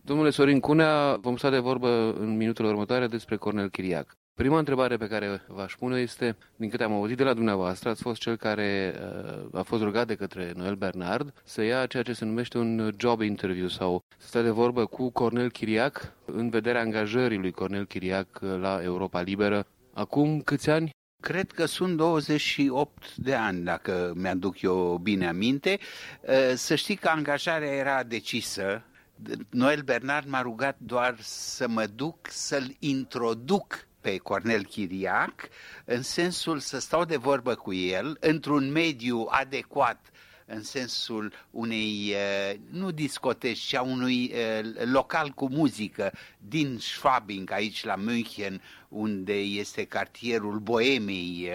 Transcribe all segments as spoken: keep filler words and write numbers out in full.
Domnule Sorin Cunea, vom sta de vorbă în minutele următoare despre Cornel Chiriac. Prima întrebare pe care v-aș pune este, din câte am auzit de la dumneavoastră, ați fost cel care uh, a fost rugat de către Noel Bernard să ia ceea ce se numește un job interview sau să stea de vorbă cu Cornel Chiriac în vederea angajării lui Cornel Chiriac la Europa Liberă. Acum câți ani? Cred că sunt douăzeci și opt de ani, dacă mi-aduc eu bine aminte. Să știi că angajarea era decisă. Noel Bernard m-a rugat doar să mă duc să-l introduc pe Cornel Chiriac, în sensul să stau de vorbă cu el, într-un mediu adecvat, în sensul unei, nu discoteci, ci a unui local cu muzică din Schwabing, aici la München, unde este cartierul boemei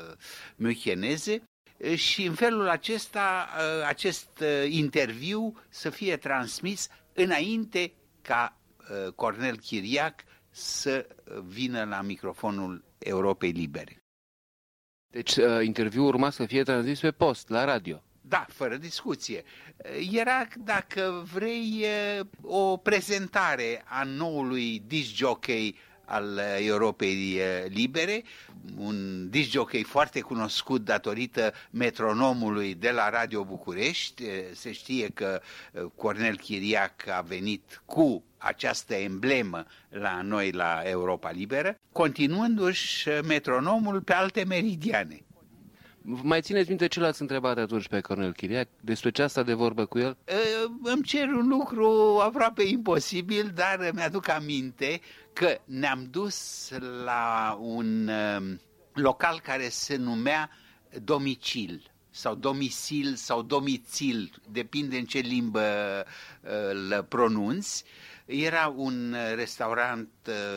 müncheneze. Și în felul acesta, acest interviu să fie transmis înainte ca Cornel Chiriac să vină la microfonul Europei Libere. Deci interviul urma să fie transmis pe post, la radio. Da, fără discuție. Era, dacă vrei, o prezentare a noului disc jockey al Europei Libere, un disc jockey foarte cunoscut datorită metronomului de la Radio București. Se știe că Cornel Chiriac a venit cu această emblemă la noi la Europa Liberă, continuându-și metronomul pe alte meridiane. Mai țineți minte ce l-ați întrebat atunci pe Cornel Chiriac? Despre ce a stat de vorbă cu el? Îmi cer un lucru aproape imposibil, dar mi-aduc aminte că ne-am dus la un local care se numea Domicil sau Domicil sau Domicil, depinde în ce limbă îl pronunți. Era un restaurant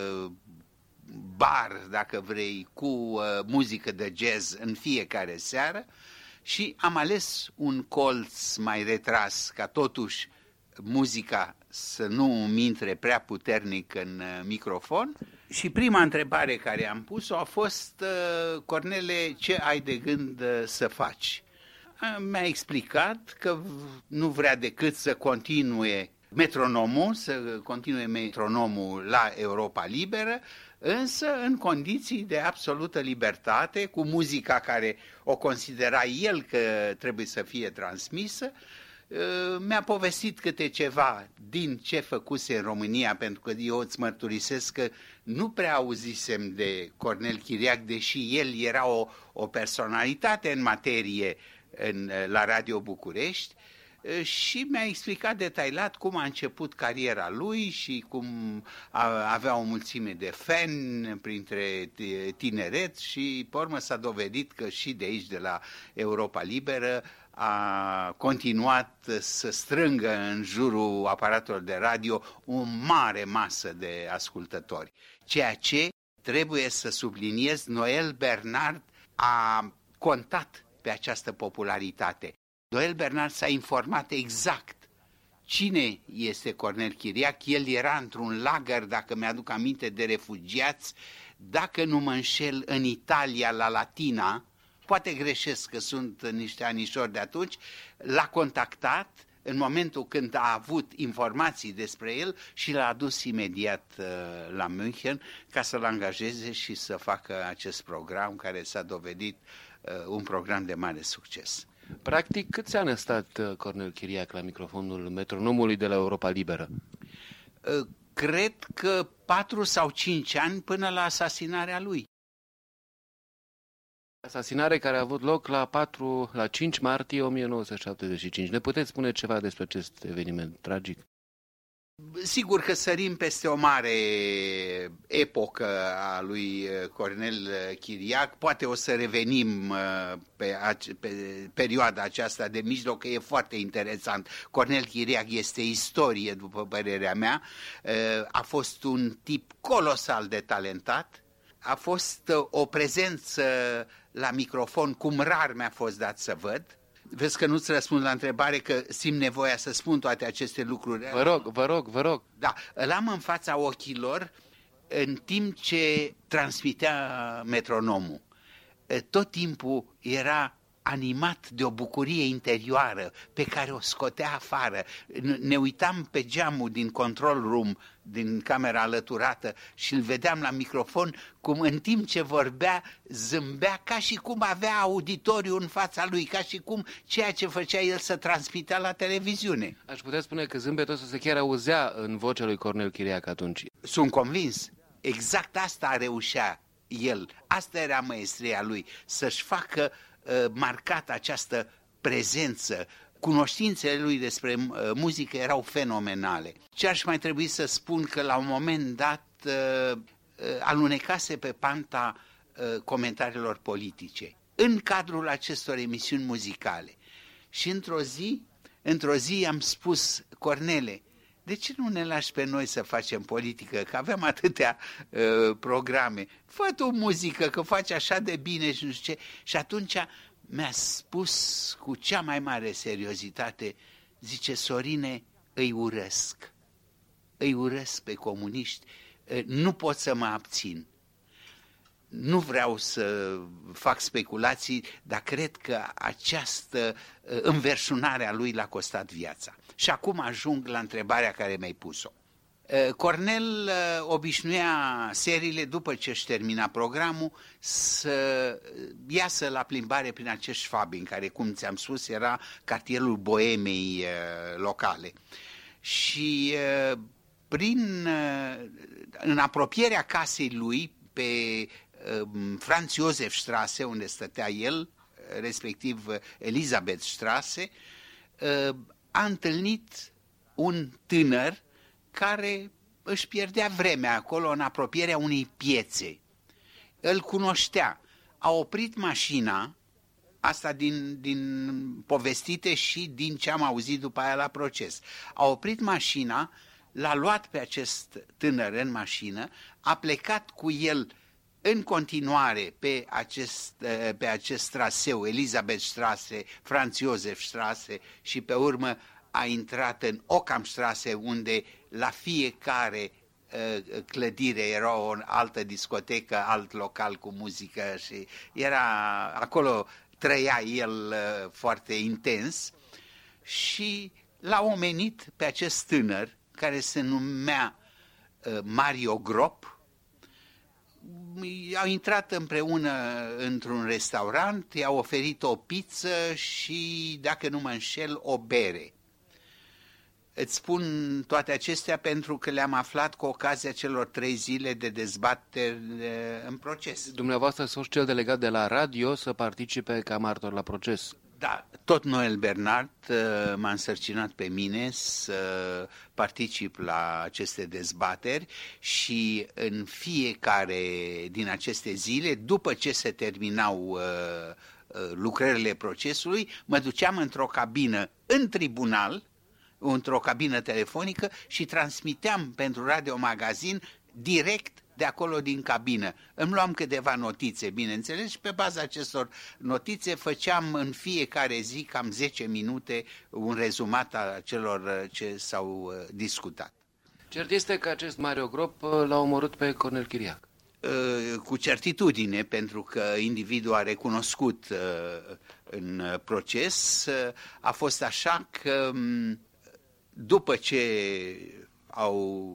bar, dacă vrei, cu uh, muzică de jazz în fiecare seară și am ales un colț mai retras ca totuși muzica să nu îmi intre prea puternic în uh, microfon. Și prima întrebare care am pus-o a fost: uh, Cornele, ce ai de gând uh, să faci? Uh, mi-a explicat că nu vrea decât să continue metronomul, să continue metronomul la Europa Liberă, însă în condiții de absolută libertate, cu muzica care o considera el că trebuie să fie transmisă. Mi-a povestit câte ceva din ce făcuse în România, pentru că eu îți mărturisesc că nu prea auzisem de Cornel Chiriac, deși el era o, o personalitate în materie în, la Radio București. Și mi-a explicat detaliat cum a început cariera lui și cum avea o mulțime de fani printre tineret și pe urmă s-a dovedit că și de aici, de la Europa Liberă, a continuat să strângă în jurul aparatelor de radio o mare masă de ascultători. Ceea ce, trebuie să subliniez, Noel Bernard a contat pe această popularitate. Noel Bernard s-a informat exact cine este Cornel Chiriac. El era într-un lagăr, dacă mi-aduc aminte, de refugiați, dacă nu mă înșel, în Italia, la Latina. Poate greșesc că sunt niște anișori de atunci. L-a contactat în momentul când a avut informații despre el și l-a adus imediat uh, la München ca să-l angajeze și să facă acest program care s-a dovedit uh, un program de mare succes. Practic, câți ani a stat Cornel Chiriac la microfonul metronomului de la Europa Liberă? Cred că patru sau cinci ani până la asasinarea lui. Asasinare care a avut loc la patru, la cinci martie o mie nouă sute șaptezeci și cinci. Ne puteți spune ceva despre acest eveniment tragic? Sigur că sărim peste o mare epocă a lui Cornel Chiriac. Poate o să revenim pe, pe perioada aceasta de mijloc, că e foarte interesant. Cornel Chiriac este istorie, după părerea mea. A fost un tip colosal de talentat. A fost o prezență la microfon cum rar mi-a fost dat să văd. Vezi că nu-ți răspund la întrebare, că simt nevoia să spun toate aceste lucruri. Vă rog, vă rog, vă rog. Da, îl am în fața ochilor în timp ce transmitea metronomul. Tot timpul era animat de o bucurie interioară pe care o scotea afară. Ne uitam pe geamul din control room, din camera alăturată, și îl vedeam la microfon cum în timp ce vorbea zâmbea, ca și cum avea auditoriu în fața lui, ca și cum ceea ce făcea el să transmitea la televiziune. Aș putea spune că zâmbetul ăsta se chiar auzea în vocea lui Cornel Chiriac atunci. Sunt convins. Exact asta reușea el. Asta era maestria lui, să-și facă uh, marcat această prezență. Cunoștințele lui despre uh, muzică erau fenomenale. Ce aș mai trebui să spun, că la un moment dat uh, uh, alunecase pe panta uh, comentariilor politice în cadrul acestor emisiuni muzicale. Și într-o zi, într-o zi am spus: Cornele, de ce nu ne lași pe noi să facem politică, că avem atâtea uh, programe? Fă tu muzică, că faci așa de bine și nu știu ce. Și atunci mi-a spus cu cea mai mare seriozitate, zice: Sorine, îi urăsc, îi urăsc pe comuniști, uh, nu pot să mă abțin. Nu vreau să fac speculații, dar cred că această înverșunare a lui l-a costat viața. Și acum ajung la întrebarea care mi-ai pus-o. Cornel obișnuia seriile, după ce își termina programul, să iasă la plimbare prin acești Schwabing, care, cum ți-am spus, era cartierul boemei locale. Și prin, în apropierea casei lui, pe Franz Josef Straße, unde stătea el, respectiv Elisabeth Straße, a întâlnit un tânăr care își pierdea vremea acolo în apropierea unei piețe. Îl cunoștea, a oprit mașina, asta din, din povestite și din ce am auzit după aia la proces. A oprit mașina, l-a luat pe acest tânăr în mașină, a plecat cu el în continuare pe acest, pe acest traseu, Elisabethstraße, Franz Josef Straße, și pe urmă a intrat în Ockhamstraße, unde la fiecare uh, clădire era o altă discotecă, alt local cu muzică, și era acolo, trăia el uh, foarte intens. Și l-a omenit pe acest tânăr, care se numea uh, Mario Grop. Au intrat împreună într-un restaurant, i-au oferit o pizză și, dacă nu mă înșel, o bere. Îți spun toate acestea pentru că le-am aflat cu ocazia celor trei zile de dezbateri în proces. Dumneavoastră ați fost cel delegat de la radio să participe ca martor la proces. Da, tot Noel Bernard m-a însărcinat pe mine să particip la aceste dezbateri și în fiecare din aceste zile, după ce se terminau lucrările procesului, mă duceam într-o cabină în tribunal, într-o cabină telefonică, și transmiteam pentru Radio Magazin direct de acolo din cabină. Îmi luam câteva notițe, bineînțeles, și pe baza acestor notițe făceam în fiecare zi cam zece minute un rezumat a celor ce s-au discutat. Cert este că acest Mario Grop l-a omorât pe Cornel Chiriac. Cu certitudine, pentru că individul a recunoscut în proces. A fost așa că după ce au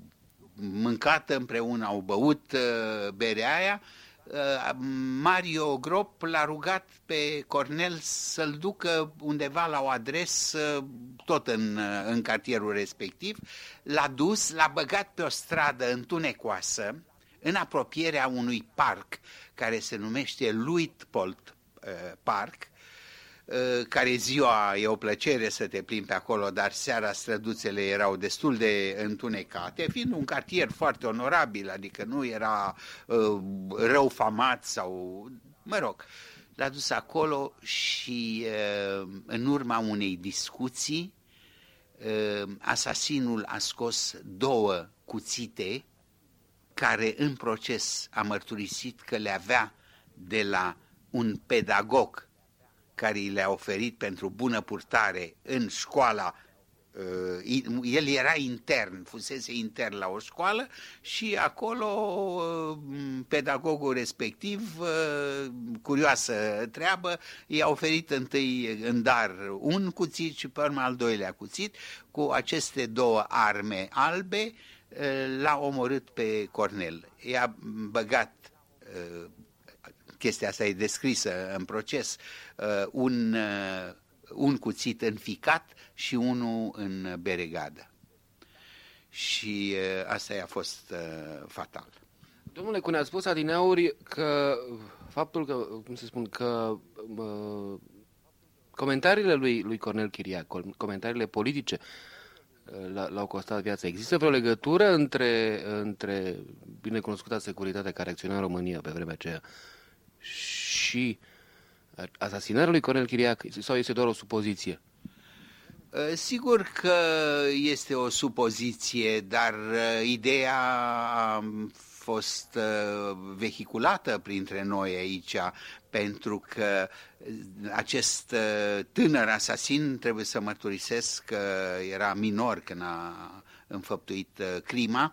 mâncat împreună, au băut uh, berea aia, uh, Mario Grop l-a rugat pe Cornel să-l ducă undeva la o adresă, tot în, uh, în cartierul respectiv. L-a dus, l-a băgat pe o stradă întunecoasă, în apropierea unui parc care se numește Luitpold uh, Park, care ziua e o plăcere să te plimbi pe acolo, dar seara străduțele erau destul de întunecate, fiind un cartier foarte onorabil, adică nu era uh, rău famat sau, mă rog, l-a dus acolo și uh, în urma unei discuții uh, asasinul a scos două cuțite care în proces a mărturisit că le avea de la un pedagog care i le-a oferit pentru bună purtare în școala El era intern, fusese intern la o școală și acolo pedagogul respectiv, curioasă treabă, i-a oferit întâi în dar un cuțit și pe urmă al doilea cuțit. Cu aceste două arme albe l-a omorât pe Cornel. I-a băgat, chestia asta e descrisă în proces, un... un cuțit în ficat și unul în beregadă. Și uh, asta i-a fost uh, fatal. Domnule, cum ne-a spus adineauri că faptul că, cum se spun, că uh, comentariile lui, lui Cornel Chiriac, comentariile politice uh, l-au costat viața. Există vreo legătură între, între binecunoscuta securitate care acționa în România pe vremea aceea și asasinarea lui Cornel Chiriac, sau este doar o supoziție? Sigur că este o supoziție, dar ideea a fost vehiculată printre noi aici, pentru că acest tânăr asasin, trebuie să mărturisesc că era minor când a înfăptuit crima,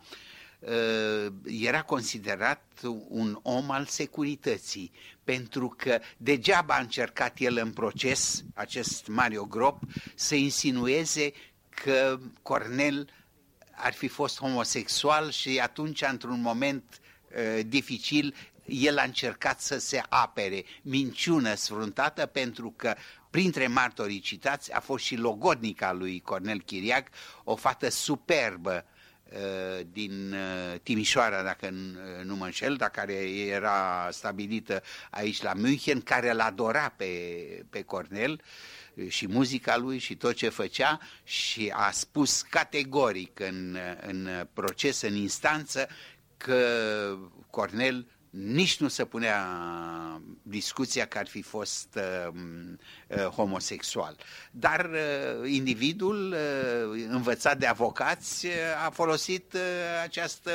era considerat un om al securității, pentru că degeaba a încercat el în proces, acest Mario Grop, să insinueze că Cornel ar fi fost homosexual și atunci, într-un moment uh, dificil, el a încercat să se apere. Minciună sfruntată, pentru că printre martorii citați a fost și logodnica lui Cornel Chiriac, o fată superbă din Timișoara, dacă nu mă înșel, dar care era stabilită aici la München, care îl adora pe, pe Cornel și muzica lui și tot ce făcea, și a spus categoric în, în proces, în instanță, că Cornel nici nu se punea discuția că ar fi fost uh, uh, homosexual. Dar uh, individul uh, învățat de avocați uh, a folosit uh, această,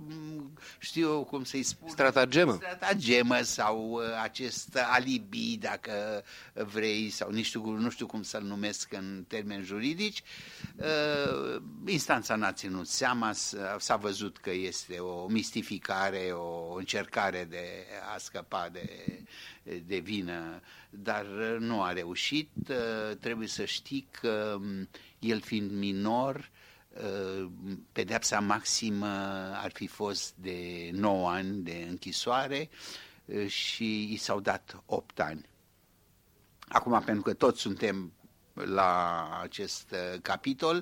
știu cum să-i spun, stratagemă. stratagemă sau uh, acest alibi, dacă vrei, sau nu știu, nu știu cum să-l numesc în termeni juridici. Uh, instanța n-a ținut seama, s-a văzut că este o mistificare, o încercare de a scăpa de, de vină, dar nu a reușit. Trebuie să știi că el fiind minor, pedeapsa maximă ar fi fost de nouă ani de închisoare și i s-au dat opt ani. Acum, pentru că toți suntem la acest capitol,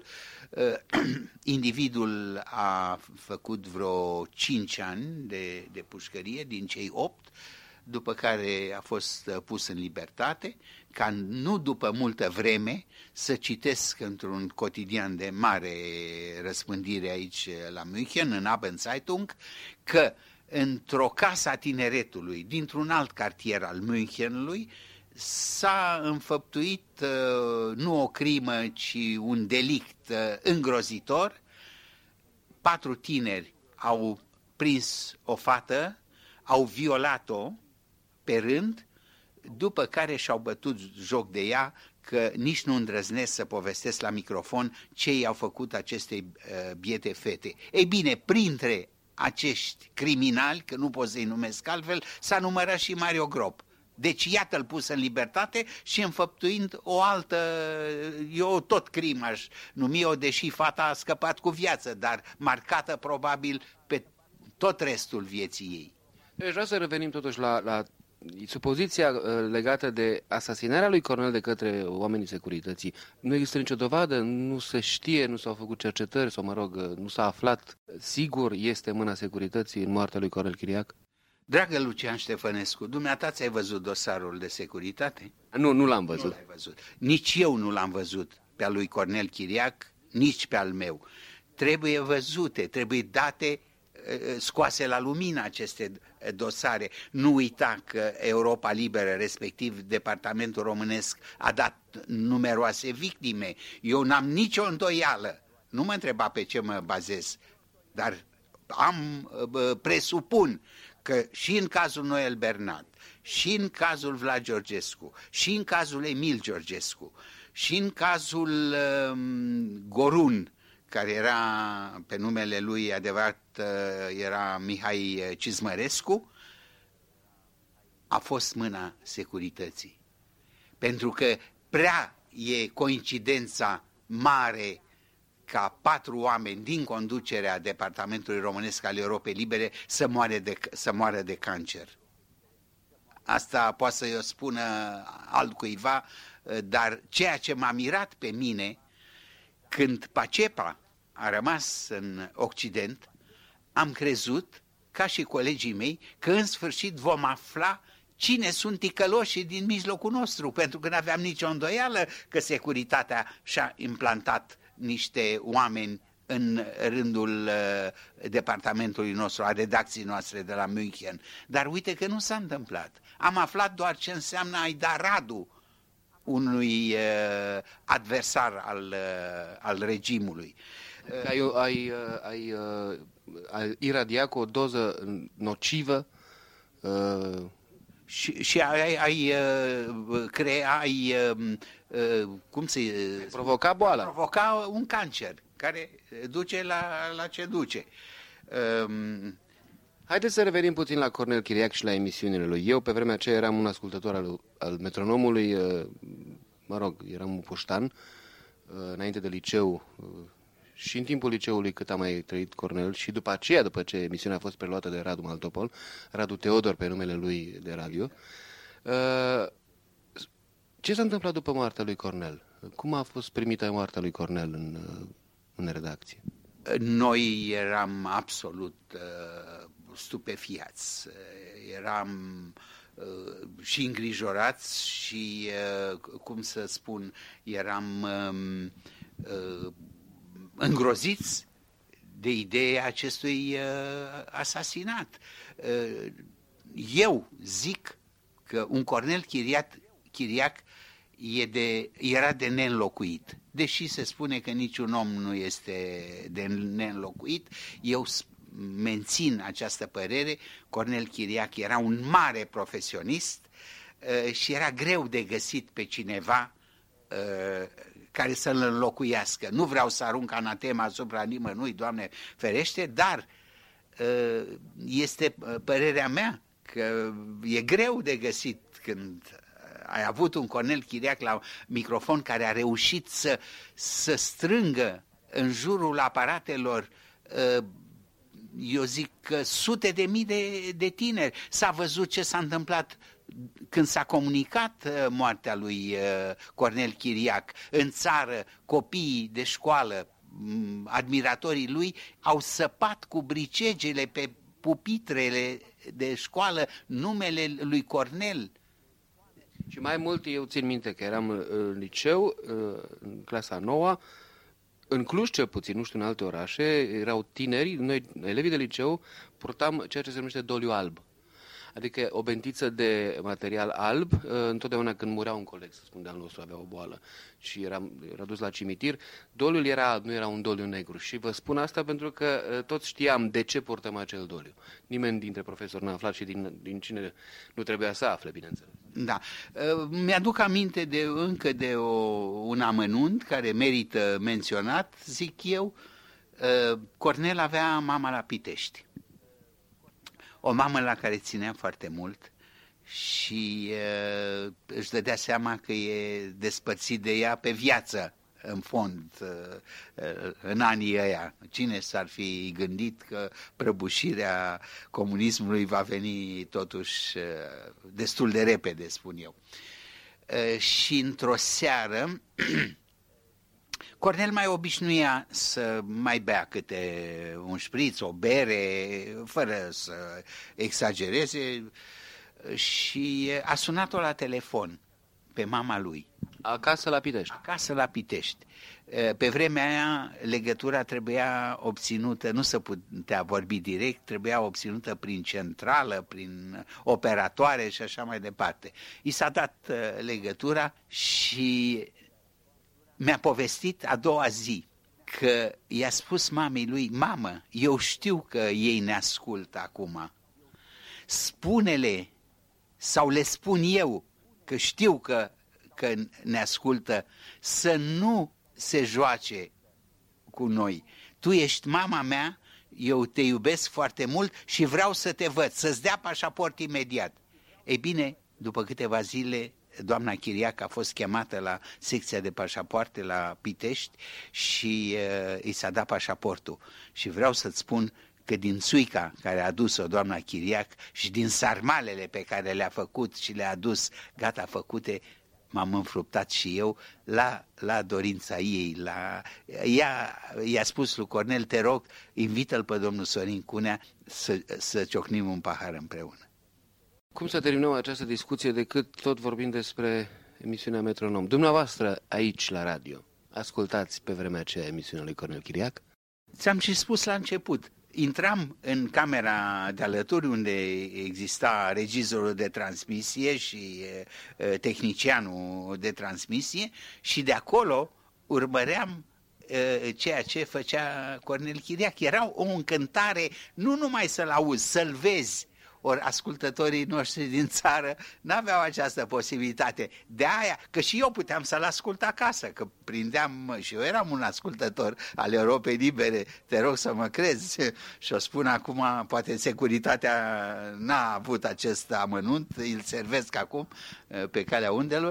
individul a făcut vreo cinci ani de, de pușcărie din cei opt, după care a fost pus în libertate, ca nu după multă vreme să citesc într-un cotidian de mare răspândire aici la München, în Abendzeitung, că într-o casă a tineretului dintr-un alt cartier al Münchenului s-a înfăptuit uh, nu o crimă, ci un delict uh, îngrozitor. Patru tineri au prins o fată, au violat-o pe rând, după care și-au bătut joc de ea, că nici nu îndrăznesc să povestesc la microfon ce i-au făcut acestei uh, biete fete. Ei bine, printre acești criminali, că nu pot să-i numesc altfel, s-a numărat și Mario Grop. Deci iată-l pus în libertate și înfăptuind o altă, eu tot crimă aș numi-o, deși fata a scăpat cu viață, dar marcată probabil pe tot restul vieții ei. Deci vreau să revenim totuși la, la supoziția legată de asasinarea lui Cornel de către oamenii securității. Nu există nicio dovadă, nu se știe, nu s-au făcut cercetări sau, mă rog, nu s-a aflat. Sigur este mâna securității în moartea lui Cornel Chiriac? Dragă Lucian Ștefănescu, dumneata ți-ai văzut dosarul de securitate? Nu, nu l-am văzut. Nu l-ai văzut. Nici eu nu l-am văzut pe al lui Cornel Chiriac, nici pe al meu. Trebuie văzute, trebuie date, scoase la lumină aceste dosare. Nu uita că Europa Liberă, respectiv Departamentul Românesc, a dat numeroase victime. Eu n-am nicio îndoială, nu mă întreba pe ce mă bazez, dar am, presupun că și în cazul Noel Bernat, și în cazul Vlad Georgescu, și în cazul Emil Georgescu, Și în cazul Gorun, care era pe numele lui adevărat, era Mihai Cizmărescu, a fost mâna securității. Pentru că prea e coincidența mare ca patru oameni din conducerea Departamentului Românesc al Europei Libere să moară de, să moară de cancer. Asta poate să-i o spună altcuiva, dar ceea ce m-a mirat pe mine, când Pacepa a rămas în Occident, am crezut, ca și colegii mei, că în sfârșit vom afla cine sunt ticăloșii din mijlocul nostru, pentru că nu aveam nicio îndoială că securitatea și-a implantat niște oameni în rândul uh, departamentului nostru, a redacției noastre de la München. Dar uite că nu s-a întâmplat. Am aflat doar ce înseamnă a-i da radul unui uh, adversar al, uh, al regimului. Ai, ai, ai, ai iradia cu o doză nocivă uh... și, și ai, ai uh, crea, ai, uh, cum se... provoca boala. Provoca un cancer care duce la, la ce duce. Um, Haideți să revenim puțin la Cornel Chiriac și la emisiunile lui. Eu pe vremea aceea eram un ascultător al, al Metronomului, mă rog, eram un puștan, înainte de liceu și în timpul liceului cât a mai trăit Cornel și după aceea, după ce emisiunea a fost preluată de Radu Maltopol, Radu Teodor pe numele lui de radio. Ce s-a întâmplat după moartea lui Cornel? Cum a fost primită moartea lui Cornel în, în redacție? Noi eram absolut uh, stupefiați, eram uh, și îngrijorați și, uh, cum să spun, eram uh, uh, îngroziți de ideea acestui uh, asasinat. Uh, eu zic că un Cornel Chiriac, Chiriac e de, era de neînlocuit. Deși se spune că niciun om nu este de neînlocuit, eu mențin această părere. Cornel Chiriac era un mare profesionist uh, și era greu de găsit pe cineva uh, care să-l înlocuiască. Nu vreau să arunc anatema asupra nimănui, Doamne ferește, dar uh, este părerea mea că e greu de găsit când ai avut un Cornel Chiriac la microfon care a reușit să, să strângă în jurul aparatelor, eu zic că sute de mii de, de tineri. S-a văzut ce s-a întâmplat când s-a comunicat moartea lui Cornel Chiriac. În țară, copiii de școală, admiratorii lui, au săpat cu bricegele pe pupitrele de școală numele lui Cornel. Și mai mult, eu țin minte că eram în liceu, în clasa a noua, în Cluj cel puțin, nu știu, în alte orașe, erau tineri, noi, elevii de liceu, purtam ceea ce se numește doliu alb. Adică o bentiță de material alb, întotdeauna când murea un coleg, să spun, de-al nostru, avea o boală și era, era dus la cimitir, doliul era alb, nu era un doliu negru. Și vă spun asta pentru că toți știam de ce purtăm acel doliu. Nimeni dintre profesori n-a aflat și din, din cine nu trebuia să afle, bineînțeles. Da. Mi-aduc aminte de, încă de o, un amănunt care merită menționat, zic eu. Cornel avea mama la Pitești. O mamă la care ținea foarte mult și uh, își dădea seama că e despărțit de ea pe viață, în fond, uh, în anii ăia. Cine s-ar fi gândit că prăbușirea comunismului va veni totuși uh, destul de repede, spun eu. Uh, și într-o seară... Cornel mai obișnuia să mai bea câte un șpriț, o bere, fără să exagereze, și a sunat-o la telefon pe mama lui. Acasă la Pitești. Acasă la Pitești. Pe vremea aia legătura trebuia obținută, nu se putea vorbi direct, trebuia obținută prin centrală, prin operatoare și așa mai departe. I s-a dat legătura și... mi-a povestit a doua zi că i-a spus mamei lui: mamă, eu știu că ei ne ascultă acum. Spune-le sau le spun eu că știu că, că ne ascultă să nu se joace cu noi. Tu ești mama mea, eu te iubesc foarte mult și vreau să te văd, să-ți dea pașaport imediat. Ei bine, după câteva zile, doamna Chiriac a fost chemată la secția de pașapoarte la Pitești și uh, i s-a dat pașaportul. Și vreau să-ți spun că din țuica care a adus-o doamna Chiriac și din sarmalele pe care le-a făcut și le-a adus gata făcute, m-am înfruptat și eu la, la dorința ei. La, ea i-a spus lui Cornel, te rog, invită-l pe domnul Sorin Cunea să, să ciocnim un pahar împreună. Cum să terminăm această discuție decât tot vorbind despre emisiunea Metronom? Dumneavoastră, aici la radio, ascultați pe vremea aceea emisiunea lui Cornel Chiriac? Ți-am și spus la început. Intram în camera de alături unde exista regizorul de transmisie și e, tehnicianul de transmisie și de acolo urmăream e, ceea ce făcea Cornel Chiriac. Era o încântare nu numai să-l auzi, să-l vezi. Ori ascultătorii noștri din țară n-aveau această posibilitate. De aia, că și eu puteam să-l ascult acasă, că prindeam, și eu eram un ascultător al Europei Libere, te rog să mă crezi. Și o spun acum, poate securitatea n-a avut acest amănunt, îl servesc acum pe calea undelor,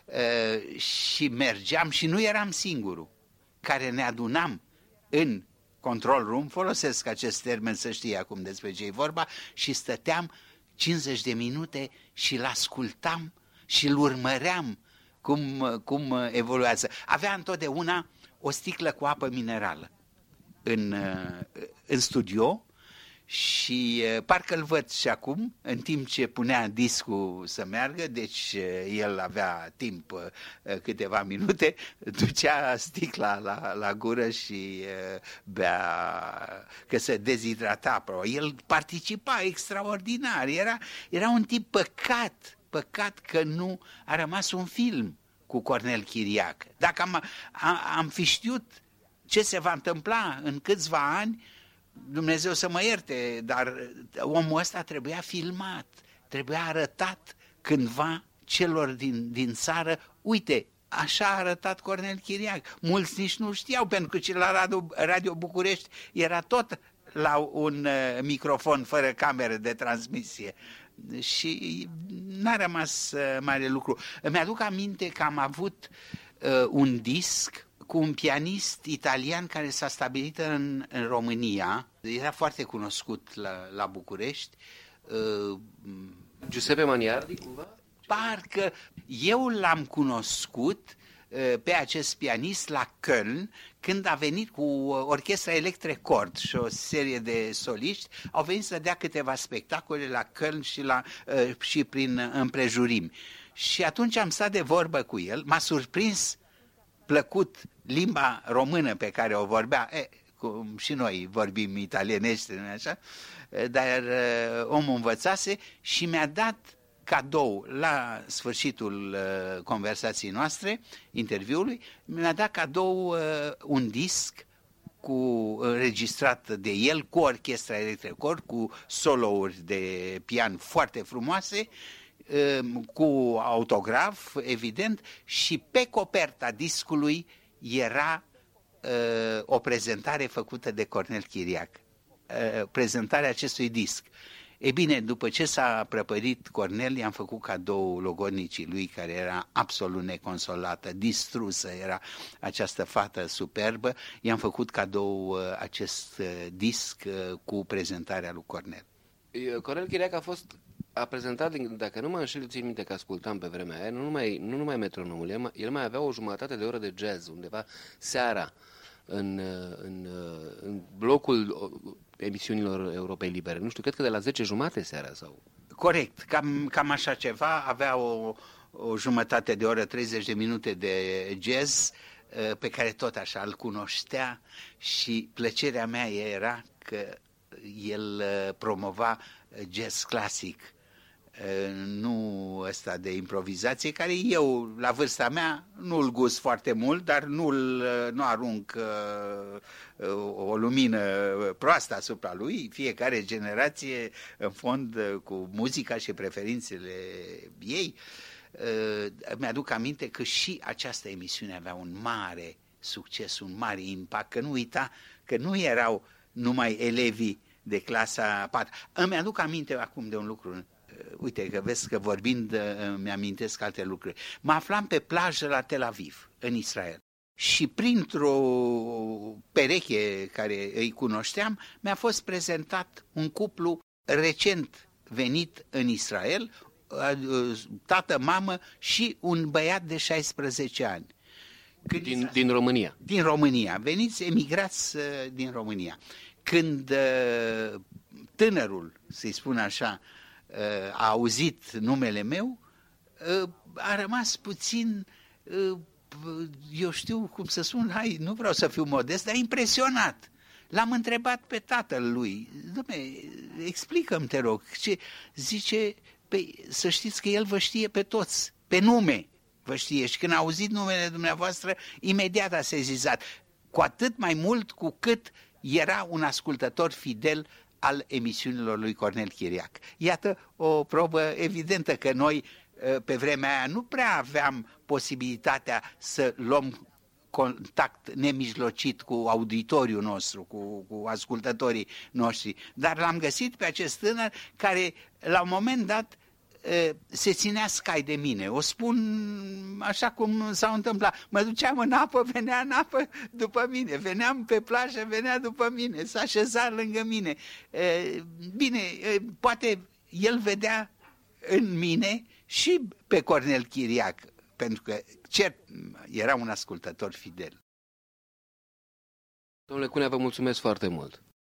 și mergeam și nu eram singurul care ne adunam în control room, folosesc acest termen să știi acum despre ce e vorba, și stăteam cincizeci de minute și îl ascultam și îl urmăream cum, cum evoluează. Avea întotdeauna o sticlă cu apă minerală în, în studio și parcă îl văd și acum, în timp ce punea discul să meargă, deci el avea timp câteva minute, ducea sticla la, la gură și bea, că se dezidrata. El participa extraordinar, era, era un tip păcat, păcat că nu a rămas un film cu Cornel Chiriac. Dacă am, am, am fi știut ce se va întâmpla în câțiva ani, Dumnezeu să mă ierte, dar omul ăsta trebuia filmat, trebuia arătat cândva celor din, din țară, uite, așa a arătat Cornel Chiriac. Mulți nici nu știau, pentru că și la Radio, Radio București era tot la un uh, microfon fără cameră de transmisie. Și n-a rămas uh, mare lucru. Îmi aduc aminte că am avut uh, un disc cu un pianist italian care s-a stabilit în, în România. Era foarte cunoscut la, la București. Uh, Giuseppe Maniardi, cumva? Parcă eu l-am cunoscut uh, pe acest pianist la Köln, când a venit cu orchestra Electrecord și o serie de soliști, au venit să dea câteva spectacole la Köln și, la, uh, și prin împrejurimi. Și atunci am stat de vorbă cu el, m-a surprins plăcut limba română pe care o vorbea, e, cum și noi vorbim italienește, nu așa? Dar uh, omul învățase și mi-a dat cadou la sfârșitul uh, conversației noastre, interviului, mi-a dat cadou uh, un disc cu înregistrat de el, cu orchestra Electrecord, cu solouri de pian foarte frumoase, cu autograf, evident, și pe coperta discului era uh, o prezentare făcută de Cornel Chiriac, uh, prezentarea acestui disc. E bine, după ce s-a prăpădit Cornel, i-am făcut cadou logodnicii lui, care era absolut neconsolată, distrusă era această fată superbă, i-am făcut cadou uh, acest uh, disc uh, cu prezentarea lui Cornel. Cornel Chiriac a fost a prezentat, dacă nu mă înșel, țin minte că ascultam pe vremea aia, nu numai, nu numai Metronomul, el mai, el mai avea o jumătate de oră de jazz, undeva seara, în, în, în blocul emisiunilor Europei Libere. Nu știu, cred că de la zece jumate seara sau... Corect, cam, cam așa ceva, avea o, o jumătate de oră, treizeci de minute de jazz, pe care tot așa îl cunoștea și plăcerea mea era că el promova jazz clasic, nu ăsta de improvizație, care eu, la vârsta mea, nu-l gust foarte mult, dar nu-l, nu arunc uh, o lumină proastă asupra lui. Fiecare generație, în fond, cu muzica și preferințele ei. mi-aduc aminte că și această emisiune avea un mare succes, un mare impact, că nu uita că nu erau numai elevii de clasa a patra. Îmi aduc aminte acum de un lucru, uite că vezi că vorbind mi-amintesc alte lucruri. Mă aflam pe plajă la Tel Aviv, în Israel. Și printr-o pereche care îi cunoșteam, mi-a fost prezentat un cuplu recent venit în Israel, tată, mamă și un băiat de șaisprezece ani. Din, din România. Din România, veniți emigrați din România. Când tânărul, să-i spun așa, a auzit numele meu, a rămas puțin, eu știu cum să spun, hai, nu vreau să fiu modest, dar impresionat. L-am întrebat pe tatăl lui, dom'le, explică-mi, te rog, ce zice, pe, să știți că el vă știe pe toți, pe nume vă știe, și când a auzit numele dumneavoastră, imediat a sezizat, cu atât mai mult cu cât era un ascultător fidel al emisiunilor lui Cornel Chiriac. Iată o probă evidentă că noi pe vremea aia nu prea aveam posibilitatea să luăm contact nemijlocit cu auditoriul nostru, cu, cu ascultătorii noștri, dar l-am găsit pe acest tânăr care la un moment dat se ținea scai de mine. O spun așa cum s-a întâmplat. Mă duceam în apă, venea în apă după mine. Veneam pe plajă, venea după mine. S-a așezat lângă mine. Bine, poate el vedea în mine și pe Cornel Chiriac, pentru că cert era un ascultător fidel. Domnule Cunea, vă mulțumesc foarte mult.